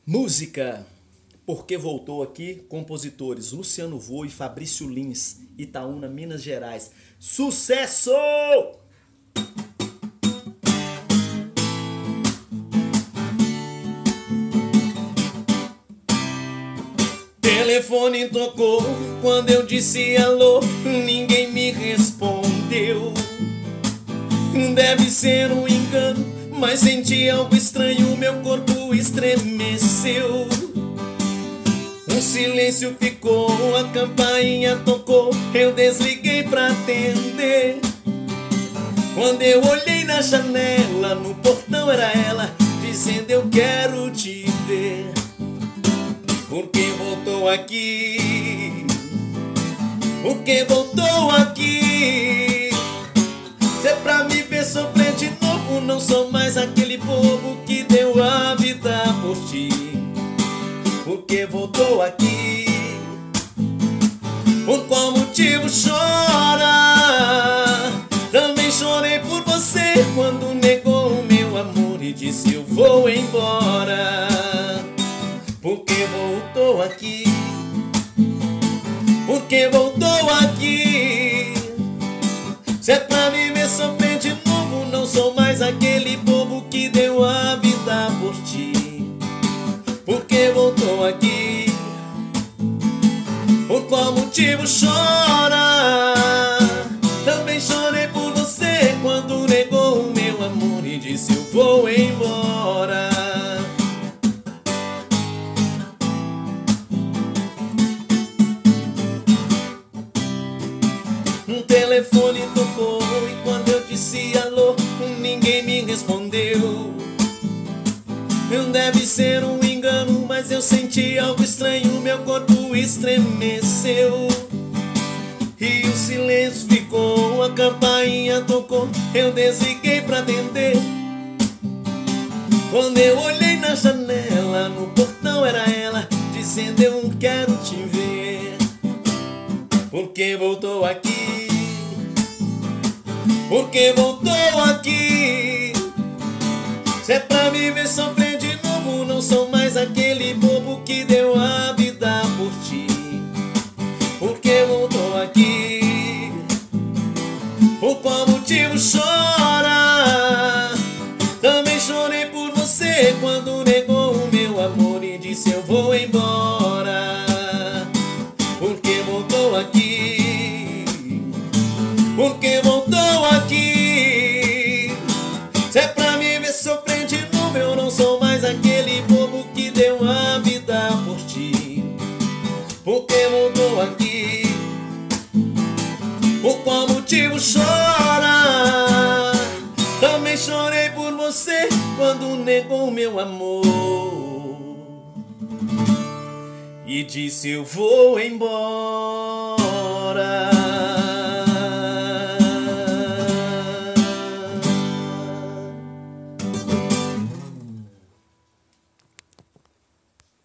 Música. Porque voltou aqui, compositores Luciano Vô e Fabrício Lins, Itaúna, Minas Gerais. Sucesso! Telefone tocou, quando eu disse alô, ninguém me respondeu. Deve ser um engano, mas senti algo estranho, meu corpo estremeceu. Um silêncio ficou, a campainha tocou, eu desliguei pra atender. Quando eu olhei na janela, no portão era ela, dizendo eu quero te ver. Porque voltou aqui, porque voltou aqui. Se é pra me ver sofrer de novo, não sou mais aquele bobo que deu a vida por ti. Porque voltou aqui. Por qual motivo chora? Também chorei por você quando negou o meu amor e disse eu vou embora. Porque voltou aqui. Porque voltou aqui. Se é pra me ver sofrer de novo, não sou mais aquele bobo que deu a vida por ti. Porque voltou aqui. Por qual motivo chora? Também chorei por você quando negou o meu amor e disse eu vou embora. Um telefone tocou e quando eu disse alô, ninguém me respondeu. Deve ser um engano, mas eu senti algo estranho, meu corpo estremeceu. E o silêncio ficou, a campainha tocou, eu desliguei pra atender. Quando eu olhei na janela, no portão era ela, dizendo eu quero te ver. Porque voltou aqui. Porque voltou aqui. Se é pra me ver sofrer de novo, não sou mais aquele bobo que deu a vida por ti. Porque voltou aqui. Por qual motivo chora? Também chorei por você quando negou o meu amor e disse eu vou embora. Porque voltou aqui. Porque voltou aqui. Se é pra me ver sofrer de novo, eu não sou mais aquele bobo que deu a vida por ti. Porque voltou aqui. Por qual motivo chora? Também chorei por você quando negou meu amor e disse eu vou embora.